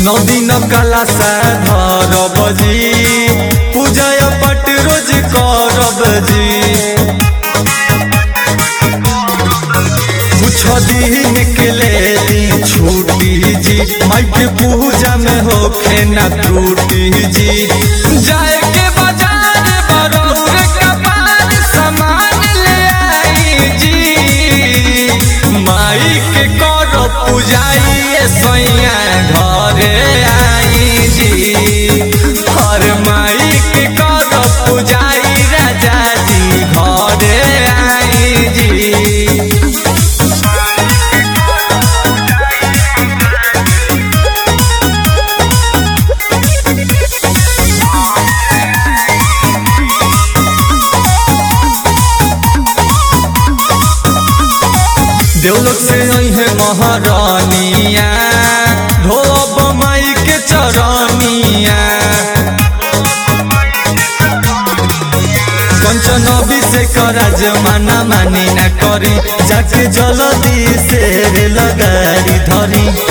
नौ दिन कला सा धरब जी, पूजा पट रोज करब जी। कुछ दिन के ले छुट्टी जी, माई के पूजा में होखे ना त्रुटि जी। जाए के बाजार बरौर कपार सामान ले आई जी, माई के कर पूजाई सैया घरे आई जी। हर माई के कर पूजाई राजा जी घरे आई जी। देवलोक से है महारानिया, ढोब माई के चरनिया। कंचन अभिषेक राजमाना मानी ना करी, जाके जल्दी से लगारी धरी।